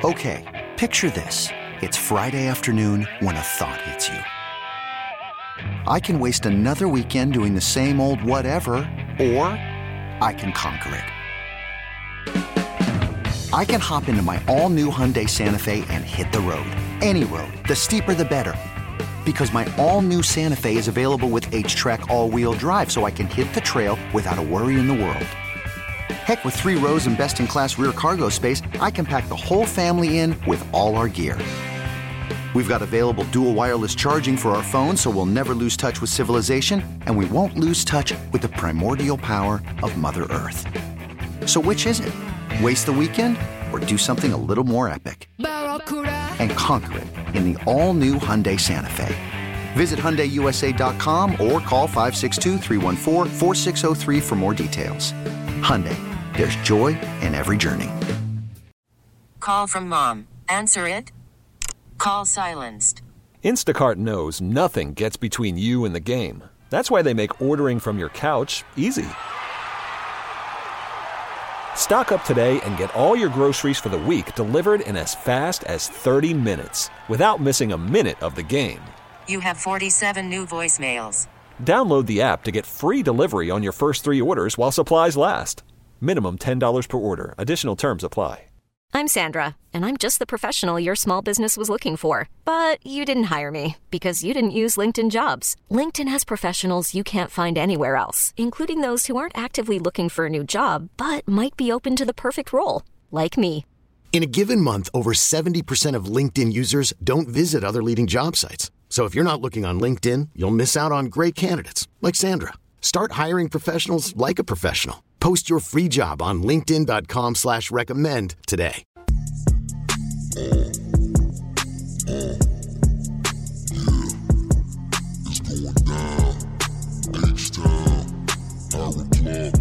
Okay, picture this. It's Friday afternoon when a thought hits you. I can waste another weekend doing the same old whatever, or I can conquer it. I can hop into my all-new Hyundai Santa Fe and hit the road. Any road. The steeper, the better. Because my all-new Santa Fe is available with H-Track all-wheel drive, so I can hit the trail without a worry in the world. Heck, with 3 rows and best-in-class rear cargo space, I can pack the whole family in with all our gear. We've got available dual wireless charging for our phones, so we'll never lose touch with civilization, and we won't lose touch with the primordial power of Mother Earth. So which is it? Waste the weekend or do something a little more epic? And conquer it in the all-new Hyundai Santa Fe. Visit HyundaiUSA.com or call 562-314-4603 for more details. Hyundai, there's joy in every journey. Call from mom. Answer it. Call silenced. Instacart knows nothing gets between you and the game. That's why they make ordering from your couch easy. Stock up today and get all your groceries for the week delivered in as fast as 30 minutes without missing a minute of the game. You have 47 new voicemails. Download the app to get free delivery on your first 3 orders while supplies last. Minimum $10 per order. Additional terms apply. I'm Sandra, and I'm just the professional your small business was looking for. But you didn't hire me because you didn't use LinkedIn Jobs. LinkedIn has professionals you can't find anywhere else, including those who aren't actively looking for a new job, but might be open to the perfect role, like me. In a given month, over 70% of LinkedIn users don't visit other leading job sites. So if you're not looking on LinkedIn, you'll miss out on great candidates like Sandra. Start hiring professionals like a professional. Post your free job on linkedin.com/recommend today. It's going down. H-Town, Hiram Clark,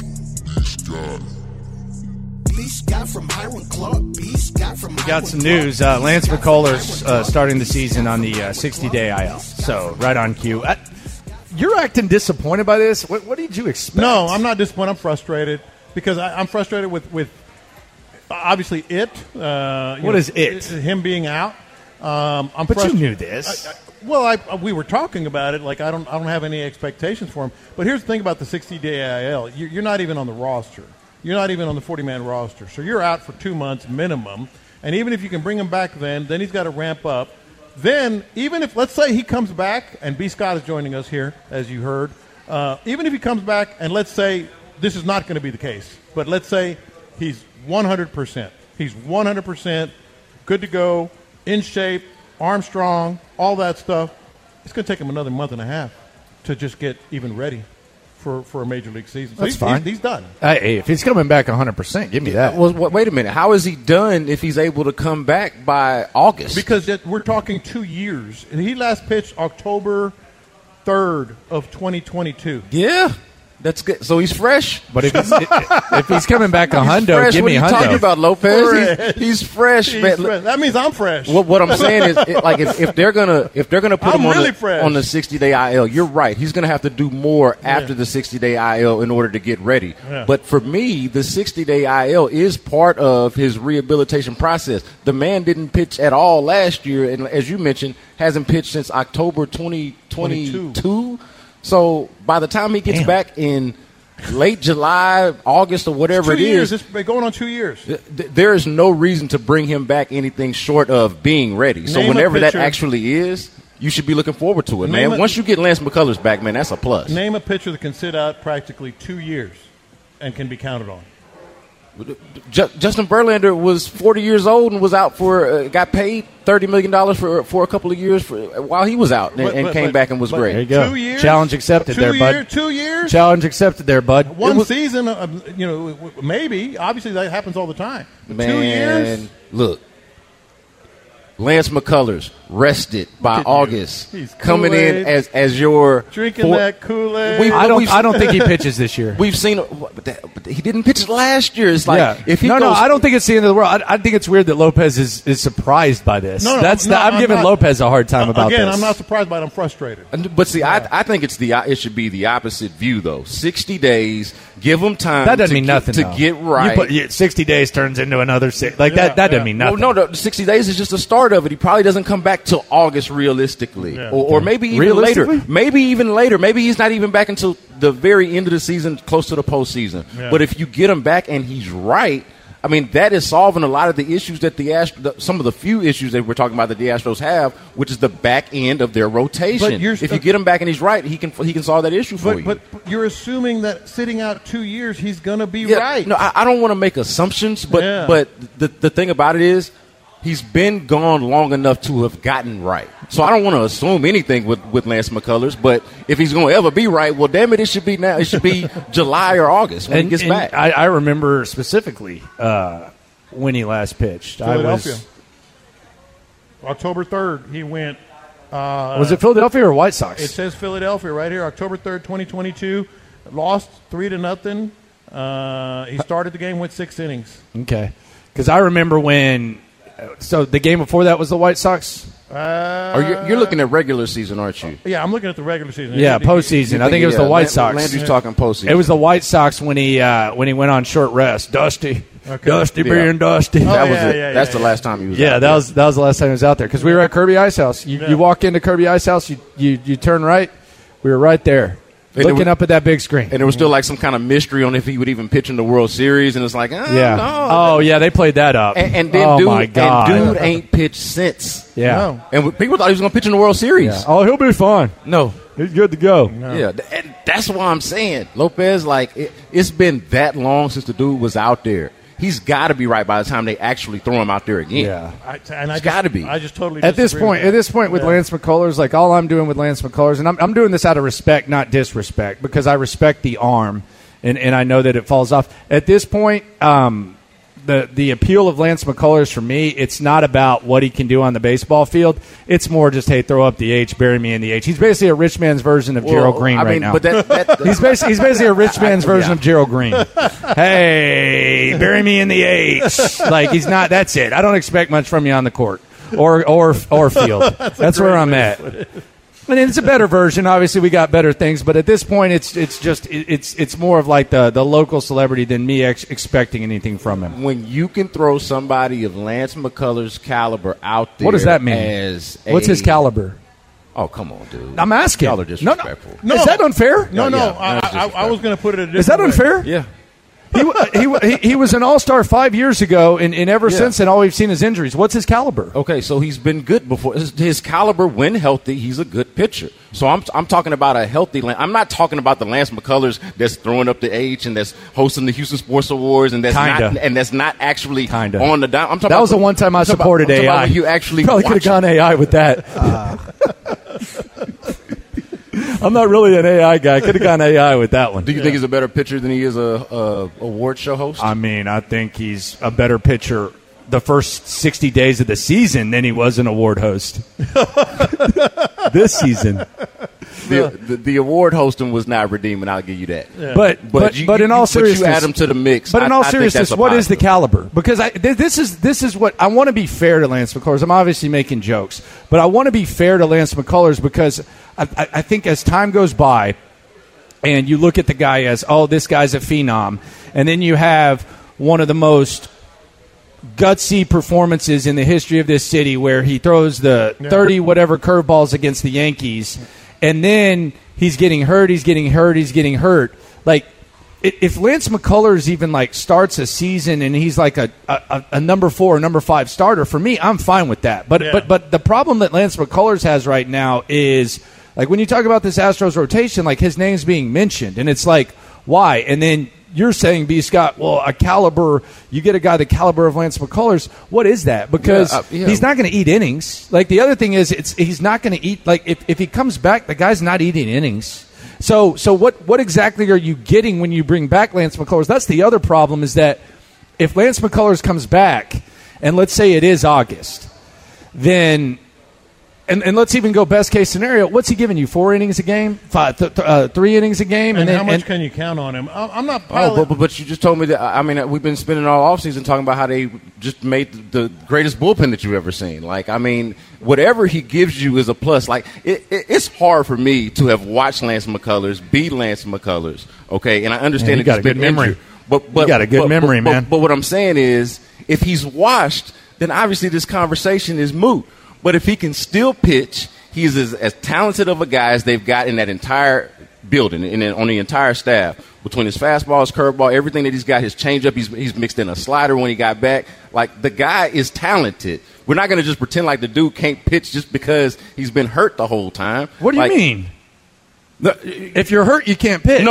B-Scott from Hiram Clark, B-Scott from We got some news. Lance McCullers starting the season on the 60-day IL. So right on cue. You're acting disappointed by this. What did you expect? No, I'm not disappointed. I'm frustrated because I'm frustrated with obviously it. What is it? Him being out. But you knew this. We were talking about it. Like I don't have any expectations for him. But here's the thing about the 60-day IL. You're not even on the roster. You're not even on the 40-man roster. So you're out for 2 months minimum. And even if you can bring him back then he's got to ramp up. Then, even if, let's say he comes back, and B. Scott is joining us here, as you heard, even if he comes back, and let's say this is not going to be the case, but let's say he's 100%. He's 100% good to go, in shape, arm strong, all that stuff. It's going to take him another month and a half to just get even ready for a major league season. So That's fine. He's done. Hey, if he's coming back 100%, give me that. Well, wait a minute. How is he done if he's able to come back by August? Because we're talking 2 years. And he last pitched October 3rd of 2022. Yeah. That's good. So he's fresh. But if he's coming back a hundo, fresh. give me a hundo. What are you talking about, Lopez? He's fresh. He's man. fresh. That means I'm fresh. What I'm saying is, if they're gonna put him really on the 60-day IL, you're right. He's gonna have to do more after the 60-day IL in order to get ready. Yeah. But for me, the 60-day IL is part of his rehabilitation process. The man didn't pitch at all last year, and as you mentioned, hasn't pitched since October 2022. So by the time he gets back in late July, August, or whatever it is, it's going on 2 years. There is no reason to bring him back anything short of being ready. So whenever that actually is, you should be looking forward to it, man. Once you get Lance McCullers back, man, that's a plus. Name a pitcher that can sit out practically 2 years and can be counted on. Justin Verlander was 40 years old and was out got paid $30 million for a couple of years while he was out and came back and was great. There you go. 2 years? Challenge accepted there, bud. 2 years? Challenge accepted there, bud. One season, maybe. Obviously, that happens all the time. Man, 2 years? Look. Lance McCullers rested by August, He's coming in Kool-Aid. as your Drinking that Kool-Aid. I don't think he pitches this year. We've seen, but he didn't pitch last year. It's like if he no, goes, I don't think it's the end of the world. I think it's weird that Lopez is surprised by this. I'm giving Lopez a hard time about this. Again, I'm not surprised by it. I'm frustrated. But see, I think it should be the opposite view though. 60 days, give him time. That doesn't mean nothing to get right. 60 days turns into another 6. That doesn't mean nothing. Well, no, the 60 days is just the start of it. He probably doesn't come back till August realistically, or maybe even later. Maybe even later. Maybe he's not even back until the very end of the season, close to the postseason. Yeah. But if you get him back and he's right, I mean, that is solving a lot of the issues that some of the few issues that we're talking about that the Astros have, which is the back end of their rotation. If you get him back and he's right, he can solve that issue for you. But you're assuming that sitting out 2 years, he's going to be right. No, I don't want to make assumptions, but the thing about it is, he's been gone long enough to have gotten right. So I don't want to assume anything with Lance McCullers, but if he's going to ever be right, well, damn it, it should be now. It should be July or August when he gets back. I remember specifically when he last pitched. Philadelphia. October 3rd, he went. Was it Philadelphia or White Sox? It says Philadelphia right here, October 3rd, 2022. Lost 3-0. He started the game, went 6 innings. Okay. Because I remember when – so the game before that was the White Sox? You're looking at regular season, aren't you? Yeah, I'm looking at the regular season. Yeah, postseason. I think it was the White Sox. Landry's talking postseason. It was the White Sox when he went on short rest. Dusty. Okay. Dusty being Dusty. That was it. That's the last time he was out there. That was the last time he was out there. Because we were at Kirby Ice House. You walk into Kirby Ice House, you turn right. We were right there. Looking up at that big screen. And there was still like some kind of mystery on if he would even pitch in the World Series. And it's like, no. Oh, yeah, they played that up. And then my God. Dude ain't pitched since. Yeah. No. And people thought he was going to pitch in the World Series. Yeah. Oh, he'll be fine. No. He's good to go. No. Yeah, and that's why I'm saying. Lopez, it's been that long since the dude was out there. He's got to be right by the time they actually throw him out there again. Yeah, it's got to be. I just totally at this point with Lance McCullers, like all I'm doing with Lance McCullers, and I'm doing this out of respect, not disrespect, because I respect the arm, and I know that it falls off. At this point, the appeal of Lance McCullers for me, it's not about what he can do on the baseball field. It's more just, hey, throw up the H, bury me in the H. He's basically a rich man's version of Gerald Green now. But he's basically a rich man's version of Gerald Green. Hey, bury me in the H. Like, he's not. That's it. I don't expect much from you on the court or field. That's where I'm at. I mean, it's a better version. Obviously, we got better things, but at this point, it's more of like the local celebrity than me expecting anything from him. When you can throw somebody of Lance McCullers' caliber out there, what does that mean? What's his caliber? Oh, come on, dude! I'm asking. Y'all are disrespectful. No. Is that unfair? No. I was going to put it a different way. Is that unfair? Yeah. He was an all-star 5 years ago, and ever since then, all we've seen is injuries. What's his caliber? Okay, so he's been good before. His caliber, when healthy, he's a good pitcher. So I'm talking about a healthy Lance. I'm not talking about the Lance McCullers that's throwing up the H and that's hosting the Houston Sports Awards and that's not actually on the down. I'm talking that was the one time I supported AI. You actually probably could have gone AI with that. I'm not really an AI guy. Could have gone AI with that one. Do you think he's a better pitcher than he is a award show host? I mean, I think he's a better pitcher the first 60 days of the season than he was an award host this season. The award hosting was not redeeming. I'll give you that. Yeah. But in all seriousness, you add him to the mix. But in all seriousness, what is the caliber? Because this is what I want to be fair to Lance McCullers. I'm obviously making jokes, but I want to be fair to Lance McCullers because I think as time goes by, and you look at the guy as, oh, this guy's a phenom, and then you have one of the most gutsy performances in the history of this city where he throws the 30 whatever curveballs against the Yankees, and then he's getting hurt. Like, if Lance McCullers even like starts a season and he's like a number 4 or number 5 starter, for me, I'm fine with that. But the problem that Lance McCullers has right now is, like, when you talk about this Astros rotation, like, his name's being mentioned, and it's like, why? And then you're saying, B. Scott, well, a caliber, you get a guy the caliber of Lance McCullers. What is that? Because he's not going to eat innings. Like, the other thing is, he's not going to eat, like, if he comes back, the guy's not eating innings. So what exactly are you getting when you bring back Lance McCullers? That's the other problem, is that if Lance McCullers comes back, and let's say it is August, then and let's even go best case scenario. What's he giving you? 4 innings a game, 3 innings a game, and how much can you count on him? I'm not. But you just told me that. I mean, we've been spending all offseason talking about how they just made the greatest bullpen that you've ever seen. Like, I mean, whatever he gives you is a plus. Like, it's hard for me to have watched Lance McCullers be Lance McCullers. Okay, and I understand you got a good memory. But you got a good memory, man. But what I'm saying is, if he's washed, then obviously this conversation is moot. But if he can still pitch, he's as talented of a guy as they've got in that entire building and on the entire staff. Between his fastball, his curveball, everything that he's got, his changeup, he's mixed in a slider when he got back. Like, the guy is talented. We're not going to just pretend like the dude can't pitch just because he's been hurt the whole time. What do you mean? If you're hurt, you can't pitch.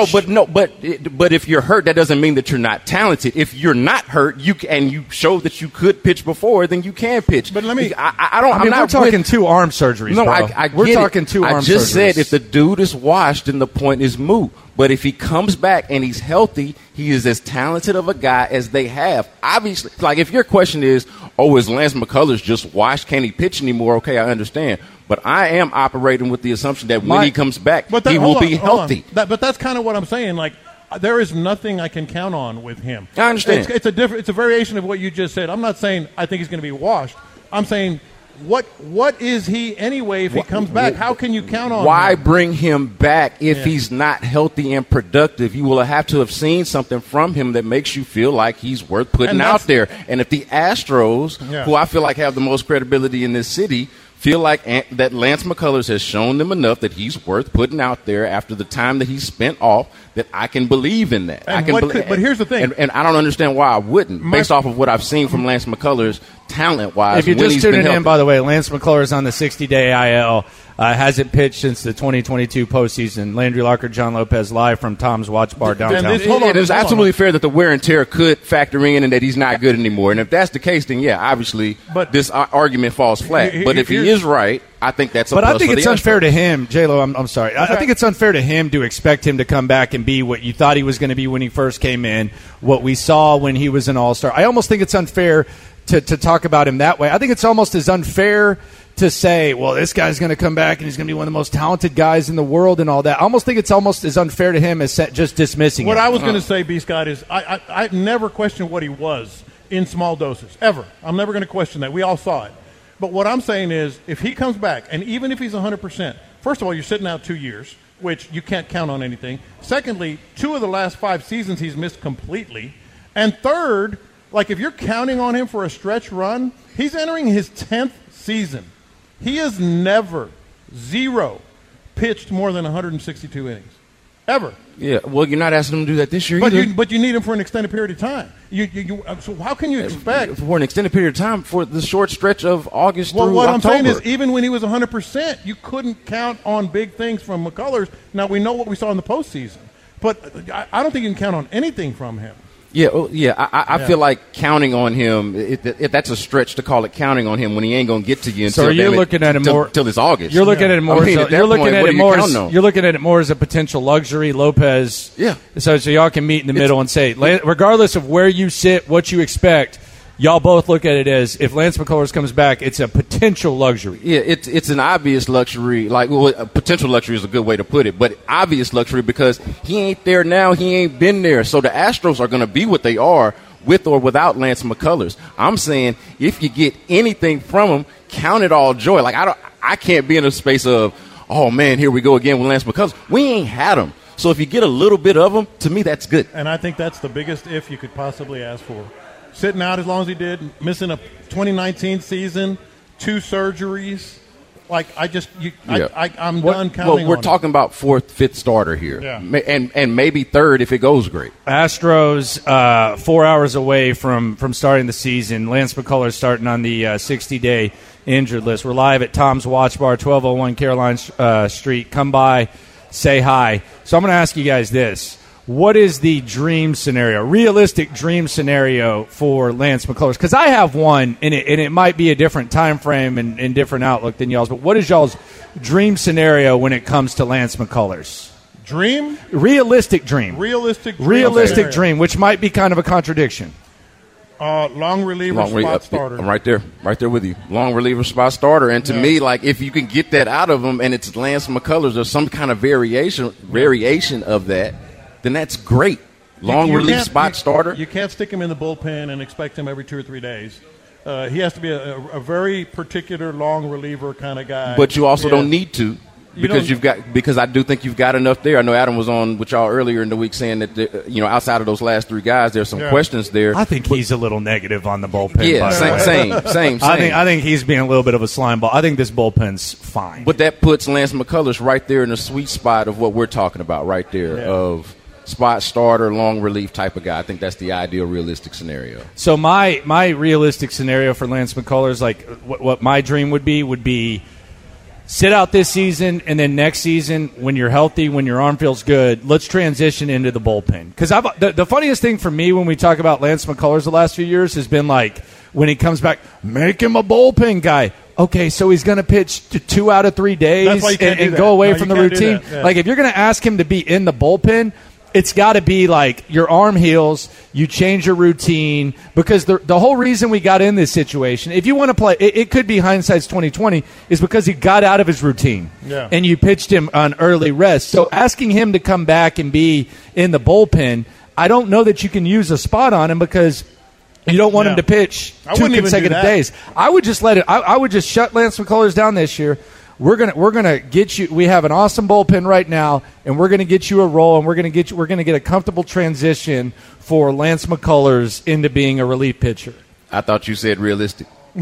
But if you're hurt, that doesn't mean that you're not talented. If you're not hurt, and you show that you could pitch before, then you can pitch. But let me. We're talking 2 arm surgeries. No, bro. We're talking 2 arm surgeries. I just said if the dude is washed, then the point is moot. But if he comes back and he's healthy, he is as talented of a guy as they have. Obviously, like, if your question is, is Lance McCullers just washed? Can't he pitch anymore? Okay, I understand. But I am operating with the assumption that when he comes back, he will be healthy. But that's kind of what I'm saying. Like, there is nothing I can count on with him. I understand. It's a variation of what you just said. I'm not saying I think he's going to be washed. I'm saying what is he anyway if he comes back? How can you count on him? Why bring him back if he's not healthy and productive? You will have to have seen something from him that makes you feel like he's worth putting out there. And if the Astros, who I feel like have the most credibility in this city, feel like that Lance McCullers has shown them enough that he's worth putting out there after the time that he's spent off, that I can believe in that. But here's the thing. And I don't understand why I wouldn't, based off of what I've seen from Lance McCullers talent-wise. If you're just tuning in, by the way, Lance McCullers on the 60-day IL. Hasn't pitched since the 2022 postseason. Landry Locker, John Lopez, live from Tom's Watch Bar downtown. It is absolutely fair that the wear and tear could factor in and that he's not good anymore. And if that's the case, then, obviously this argument falls flat. But if he is right, I think that's a plus. But I think it's unfair to him, J-Lo, I'm sorry. I think it's unfair to him to expect him to come back and be what you thought he was going to be when he first came in, what we saw when he was an all-star. I almost think it's unfair to talk about him that way. I think it's almost as unfair to say, well, this guy's going to come back and he's going to be one of the most talented guys in the world and all that. I almost think it's almost as unfair to him as just dismissing him. What I was going to say, B. Scott, is I never questioned what he was in small doses, ever. I'm never going to question that. We all saw it. But what I'm saying is, if he comes back, and even if he's 100%, first of all, you're sitting out 2 years, which you can't count on anything. Secondly, 2 of the last 5 seasons he's missed completely. And third, like, if you're counting on him for a stretch run, he's entering his 10th season. He has never, pitched more than 162 innings. Ever. Yeah, well, you're not asking him to do that this year But you need him for an extended period of time. So how can you expect? For an extended period of time, for the short stretch of August through what October. I'm saying is, even when he was 100%, you couldn't count on big things from McCullers. Now, we know what we saw in the postseason. But I don't think you can count on anything from him. I feel like counting on him, that's a stretch to call it counting on him when he ain't going to get to you until so you're looking at it more till this August. You're looking at it more. You're looking at it more as a potential luxury. Lopez. Yeah. So y'all can meet in the middle and say, regardless of where you sit, what you expect, y'all both look at it as, if Lance McCullers comes back, it's a potential luxury. Yeah, it's an obvious luxury. Like, well, a potential luxury is a good way to put it, but obvious luxury because he ain't there now. He ain't been there. So the Astros are going to be what they are with or without Lance McCullers. I'm saying if you get anything from him, count it all joy. Like, I can't be in a space of, oh man, here we go again with Lance McCullers. We ain't had him. So if you get a little bit of him, to me, that's good. And I think that's the biggest if you could possibly ask for. Sitting out as long as he did, missing a 2019 season, 2 surgeries. Like, I'm done counting on we're talking about 4th, 5th starter here. Yeah. And maybe 3rd if it goes great. Astros 4 hours away from starting the season. Lance McCullers starting on the 60-day injured list. We're live at Tom's Watch Bar, 1201 Caroline Street. Come by, say hi. So I'm going to ask you guys this. What is the dream scenario, realistic dream scenario for Lance McCullers? Because I have one, and it might be a different time frame and different outlook than y'all's. But what is y'all's dream scenario when it comes to Lance McCullers? Dream? Realistic dream. Realistic dream, which might be kind of a contradiction. Long reliever, spot starter. I'm right there with you. Long reliever, spot starter. And to me, like, if you can get that out of him and it's Lance McCullers or some kind of variation of that, then that's great. Long relief spot starter. You can't stick him in the bullpen and expect him every 2 or 3 days. He has to be a very particular long reliever kind of guy. But you also don't need to. Because I do think you've got enough there. I know Adam was on with y'all earlier in the week saying that outside of those last 3 guys, there's some questions there. I think he's a little negative on the bullpen. Yeah, same. I think he's being a little bit of a slime ball. I think this bullpen's fine. But that puts Lance McCullers right there in the sweet spot of what we're talking about right there of spot starter, long relief type of guy. I think that's the ideal realistic scenario. So my realistic scenario for Lance McCullers, like what my dream would be sit out this season, and then next season, when you're healthy, when your arm feels good, let's transition into the bullpen. Because the funniest thing for me when we talk about Lance McCullers the last few years has been like, when he comes back, make him a bullpen guy. Okay, so he's going to pitch 2 out of 3 days and go away from the routine. Yeah. Like, if you're going to ask him to be in the bullpen, it's got to be like your arm heals, you change your routine, because the whole reason we got in this situation, if you want to play, it could be hindsight's 2020, is because he got out of his routine and you pitched him on early rest. So asking him to come back and be in the bullpen, I don't know that you can use a spot on him because you don't want him to pitch 2 consecutive days. I would just I would just shut Lance McCullers down this year. We're gonna get you. We have an awesome bullpen right now, and we're gonna get you a role, and we're gonna get a comfortable transition for Lance McCullers into being a relief pitcher. I thought you said realistic.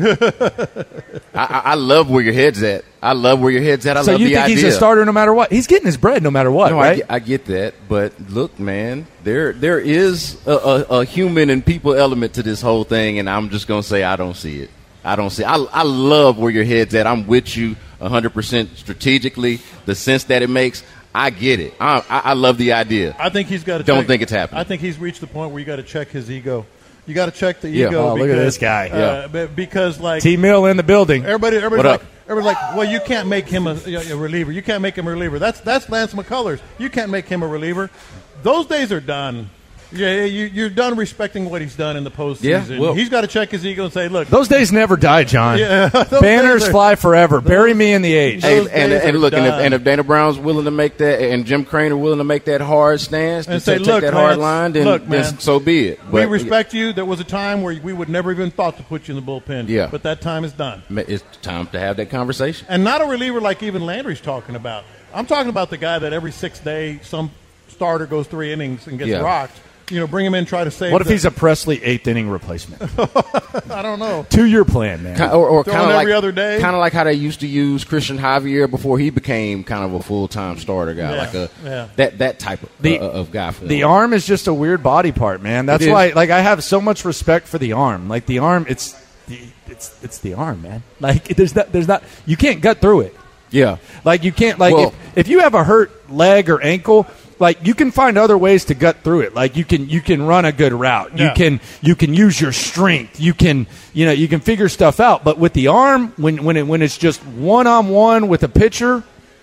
I love where your head's at. I love the idea. So you think he's a starter no matter what? He's getting his bread no matter what, right? I get that, but look, man, there is a human and people element to this whole thing, and I'm just gonna say I don't see it. I love where your head's at. I'm with you 100% strategically. The sense that it makes, I get it. I love the idea. I think he's got to. Don't think it's happening. I think he's reached the point where you got to check his ego. You got to check the ego. Oh, look at this guy. Because like T-Mill in the building. Everybody's like, well, you can't make him a reliever. You can't make him a reliever. That's Lance McCullers. You can't make him a reliever. Those days are done. Yeah, you're done respecting what he's done in the postseason. Yeah, well, he's got to check his ego and say, look. Those days never die, John. Yeah, banners fly forever. Bury me in the age. And look, and if Dana Brown's willing to make that, and Jim Crane are willing to make that hard stance, and take that hard line, then so be it. But we respect you. There was a time where we would never even thought to put you in the bullpen. Yeah. But that time is done. It's time to have that conversation. And not a reliever like even Landry's talking about. I'm talking about the guy that every 6th day some starter goes 3 innings and gets rocked. Bring him in, try to save. What if he's a Presley 8th inning replacement? I don't know. 2-year plan, man. Or kind of like every other day. Kind of like how they used to use Christian Javier before he became kind of a full-time starter guy, that type of guy. For the arm is just a weird body part, man. That's why, like, I have so much respect for the arm. Like the arm, it's the arm, man. Like there's not you can't gut through it. Yeah, like you can't if you have a hurt leg or ankle. Like you can find other ways to gut through it. Like you can run a good route. Yeah. You can use your strength. You can figure stuff out. But with the arm, when it's just 1-on-1 with a pitcher,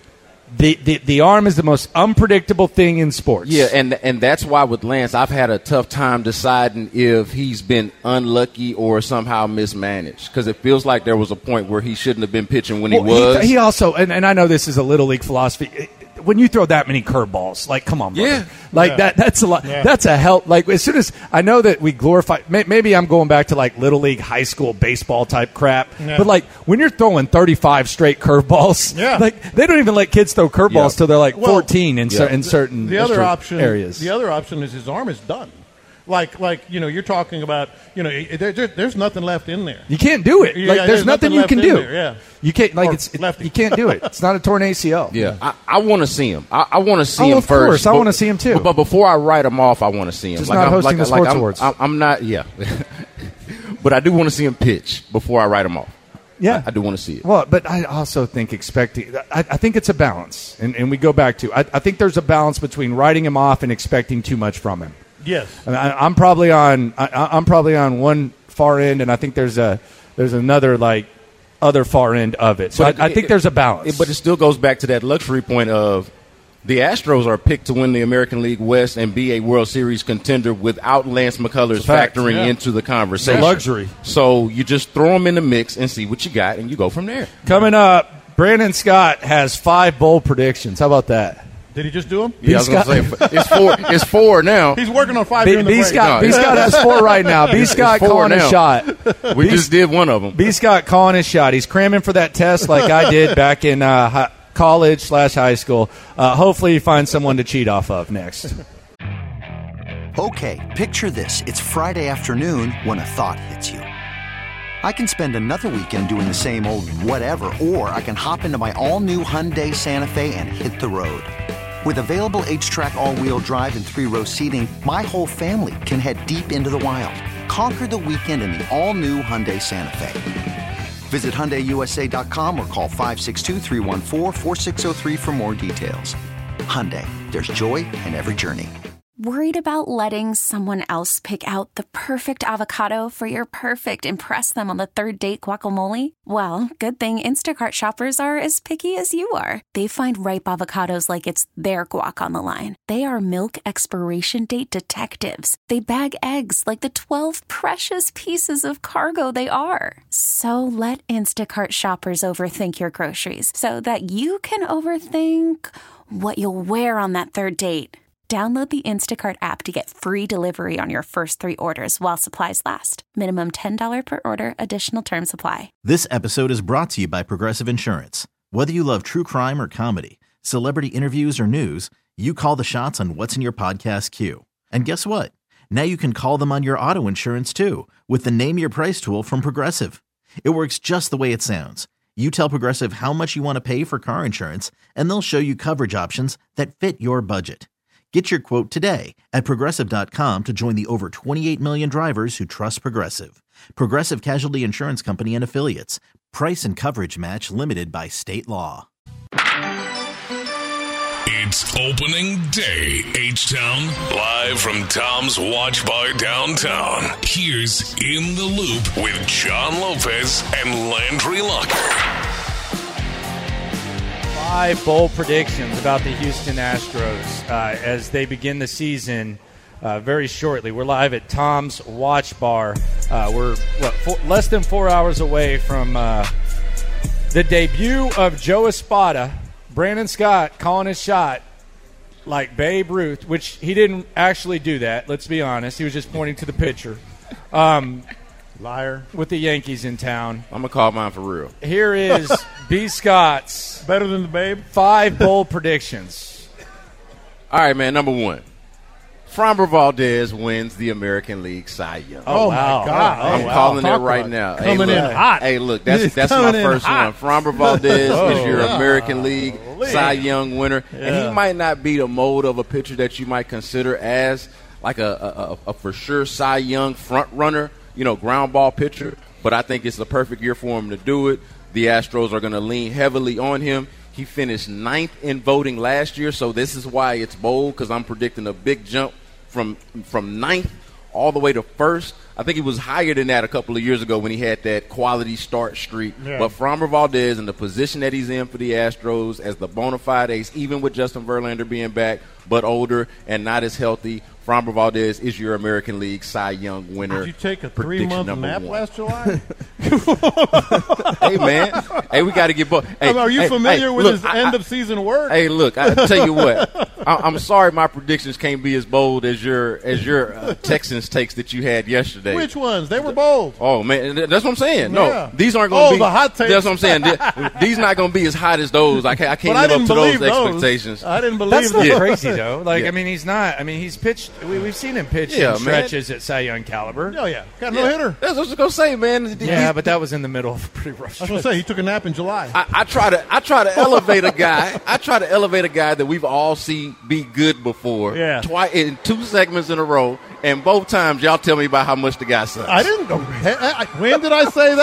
the arm is the most unpredictable thing in sports. Yeah, and that's why with Lance, I've had a tough time deciding if he's been unlucky or somehow mismanaged, because it feels like there was a point where he shouldn't have been pitching when he was. He also, and I know this is a little league philosophy. When you throw that many curveballs, like, come on, brother. That's a lot. Yeah. That's a help. Like, as soon as I know that we glorify, maybe I'm going back to like little league, high school baseball type crap. Yeah. But like when you're throwing 35 straight curveballs, like they don't even let kids throw curveballs till they're like 14 in certain areas. The other option is his arm is done. Like you're talking about, there's nothing left in there. You can't do it. Like there's nothing you can do. Yeah. You can't you can't do it. It's not a torn ACL. Yeah. I want to see him. I want to see him first. Of course, I want to see him too. But before I write him off, I want to see him. Just not hosting the sports awards. I'm not. Yeah. But I do want to see him pitch before I write him off. Yeah, I do want to see it. Well, but I also think I think it's a balance, and we go back to I think there's a balance between writing him off and expecting too much from him. Yes, I'm probably on one far end, and I think there's another like other far end of it. So I think there's a balance. But it still goes back to that luxury point of The Astros are picked to win the American League West and be a World Series contender without Lance McCullers factoring into the conversation. It's a luxury. So you just throw them in the mix and see what you got, and you go from there. Coming up, Brandon Scott has 5 bold predictions. How about that? Did he just do them? Yeah, I was going to say, it's 4 now. He's working on 5 during the break. B. Scott has 4 right now. B. Scott calling his shot. We just did one of them. B. Scott calling his shot. He's cramming for that test like I did back in college/high school. Hopefully he finds someone to cheat off of next. Okay, picture this. It's Friday afternoon when a thought hits you. I can spend another weekend doing the same old whatever, or I can hop into my all-new Hyundai Santa Fe and hit the road. With available H-Track all-wheel drive and 3-row seating, my whole family can head deep into the wild. Conquer the weekend in the all-new Hyundai Santa Fe. Visit HyundaiUSA.com or call 562-314-4603 for more details. Hyundai, there's joy in every journey. Worried about letting someone else pick out the perfect avocado for your perfect impress them on the third date guacamole? Well, good thing Instacart shoppers are as picky as you are. They find ripe avocados like it's their guac on the line. They are milk expiration date detectives. They bag eggs like the 12 precious pieces of cargo they are. So let Instacart shoppers overthink your groceries so that you can overthink what you'll wear on that third date. Download the Instacart app to get free delivery on your first 3 orders while supplies last. Minimum $10 per order. Additional terms apply. This episode is brought to you by Progressive Insurance. Whether you love true crime or comedy, celebrity interviews or news, you call the shots on what's in your podcast queue. And guess what? Now you can call them on your auto insurance too with the Name Your Price tool from Progressive. It works just the way it sounds. You tell Progressive how much you want to pay for car insurance, and they'll show you coverage options that fit your budget. Get your quote today at Progressive.com to join the over 28 million drivers who trust Progressive. Progressive Casualty Insurance Company and Affiliates. Price and coverage match limited by state law. It's opening day, H-Town. Live from Tom's Watch Bar downtown. Here's In the Loop with John Lopez and Landry Locker. 5 bold predictions about the Houston Astros as they begin the season very shortly. We're live at Tom's Watch Bar. We're less than 4 hours away from the debut of Joe Espada. Brandon Scott calling his shot like Babe Ruth, which he didn't actually do that. Let's be honest. He was just pointing to the pitcher. Liar. With the Yankees in town. I'm going to call mine for real. Here is B. Scott's. Better than the Babe? 5 bold predictions. All right, man. Number 1. Framber Valdez wins the American League Cy Young. Oh, wow. My God. I'm calling it right now. Coming in hot. Hey, look, that's my first one. Framber Valdez is your American League Cy Young winner. Yeah. And he might not be the mold of a pitcher that you might consider as like a for sure Cy Young front runner, ground ball pitcher. But I think it's the perfect year for him to do it. The Astros are going to lean heavily on him. He finished 9th in voting last year, so this is why it's bold, because I'm predicting a big jump from 9th all the way to 1st. I think he was higher than that a couple of years ago when he had that quality start streak. Yeah. But Framber Valdez, in the position that he's in for the Astros as the bona fide ace, even with Justin Verlander being back but older and not as healthy, Framber Valdez is your American League Cy Young winner. Did you take a 3-month nap last July? Hey, man. Hey, we got to get both. Hey, are you familiar with his end-of-season work? Hey, look, I tell you what. I'm sorry my predictions can't be as bold as your Texans takes that you had yesterday. Which ones? They were bold. Oh, man. That's what I'm saying. No, these aren't going to be. the hot takes. That's what I'm saying. These not going to be as hot as those. I can't live up to those expectations. I didn't believe That's those. Not crazy, though. I mean, he's not. I mean, he's pitched. We've seen him pitch in stretches at Cy Young caliber. Oh, yeah. Got no hitter. That's what I was going to say, man. Yeah, but that was in the middle of a pretty rough stretch. I was going to say, he took a nap in July. I try to elevate a guy. I try to elevate a guy that we've all seen be good before. Yeah. Twice in 2 segments in a row, and both times y'all tell me about how much the guy sucks. I didn't go. When did I say that?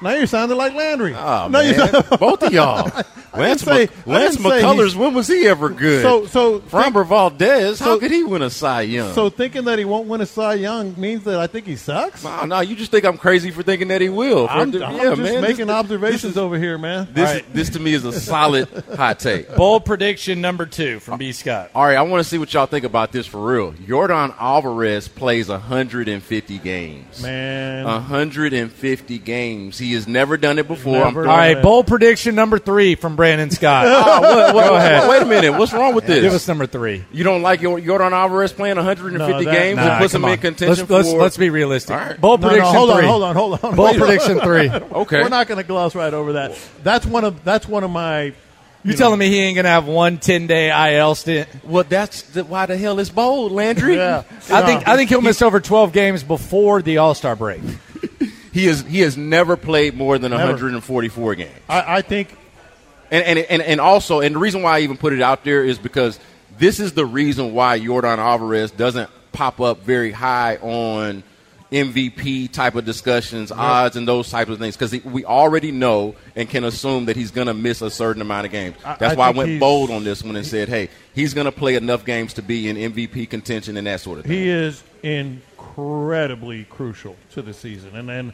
Now you're sounding like Landry. Oh, now man. Both of y'all. Lance McCullers, when was he ever good? Framber Valdez, how could he win a Cy Young? So thinking that he won't win a Cy Young means that I think he sucks? No, you just think I'm crazy for thinking that he will. I'm just making observations over here, man. This to me is a solid hot take. Bold prediction number 2 from B. Scott. All right, I want to see what y'all think about this for real. Yordan Alvarez plays 150 games. Man. 150 games. He has never done it before. All right, bold prediction number 3 from Brandon Scott. Go ahead. Wait a minute. What's wrong with this? Give us number 3. You don't like Yordan Alvarez playing 150 games and puts him in contention let's be realistic. Right. Bold prediction 3. Hold on. Bold prediction 3. Okay. We're not going to gloss right over that. That's one of my. You telling me he ain't going to have one 10-day IL stint? Well, why the hell is bold, Landry? Yeah. I think he'll miss over 12 games before the All-Star break. He has never played more than 144 games. I think. And also, and the reason why I even put it out there is because this is the reason why Yordan Alvarez doesn't pop up very high on MVP type of discussions, odds, and those types of things, because we already know and can assume that he's going to miss a certain amount of games. That's why I went bold on this one and said, hey, he's going to play enough games to be in MVP contention and that sort of thing. He is incredibly crucial to the season. And then,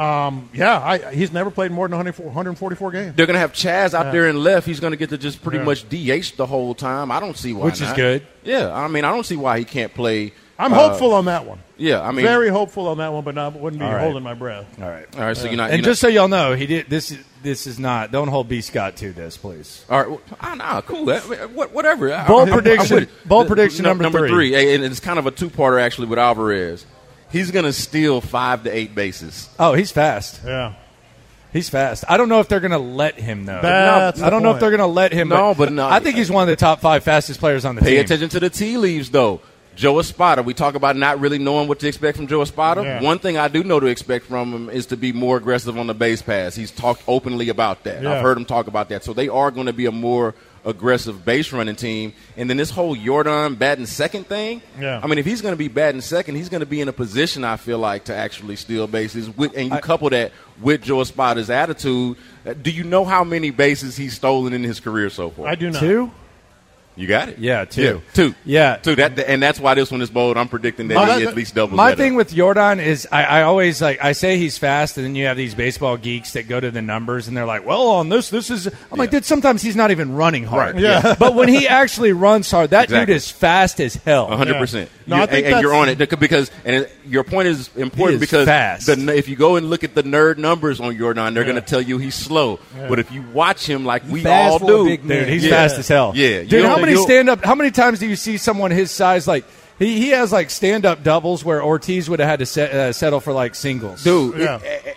he's never played more than 144 games. They're going to have Chaz out there in left. He's going to get to just pretty much DH the whole time. I don't see why Which not. is good. Yeah, I mean, I don't see why he can't play. I'm hopeful on that one. Yeah, I mean, very hopeful on that one, but wouldn't be holding my breath. All right. So you're not. And just so y'all know, he did this. This is not. Don't hold B. Scott to this, please. All right. Cool. Whatever. Bold prediction. Bold prediction number 3. And it's kind of a two-parter actually with Alvarez. He's going to steal 5 to 8 bases. Oh, he's fast. Yeah. He's fast. I don't know if they're going to let him, though. I don't know if they're going to let him. But I think he's one of the top 5 fastest players on the team. Pay attention to the tea leaves, though. Joe Espada, we talk about not really knowing what to expect from Joe Espada. Yeah. One thing I do know to expect from him is to be more aggressive on the base pass. He's talked openly about that. Yeah. I've heard him talk about that. So they are going to be a more aggressive base running team. And then this whole Yordan batting second thing, I mean, if he's going to be batting second, he's going to be in a position, I feel like, to actually steal bases. And you couple that with Joe Espada's attitude. Do you know how many bases he's stolen in his career so far? I do not. 2? You got it? Yeah, 2. Yeah, 2. Yeah. 2. And that's why this one is bold. I'm predicting that he at least doubles My that thing up. with Yordan is I always I say he's fast, and then you have these baseball geeks that go to the numbers, and they're like, well, on this is – I'm like, dude, sometimes he's not even running hard. Right. Yeah. But when he actually runs hard, that dude is fast as hell. 100%. Yeah. No, I think and you're on it because your point is important because fast. If you go and look at the nerd numbers on Yordan, they're going to tell you he's slow. Yeah. But if you watch him like we all do, dude, he's fast as hell. Yeah. Dude, how many times do you see someone his size like he has like stand-up doubles where Ortiz would have had to settle for like singles? Dude,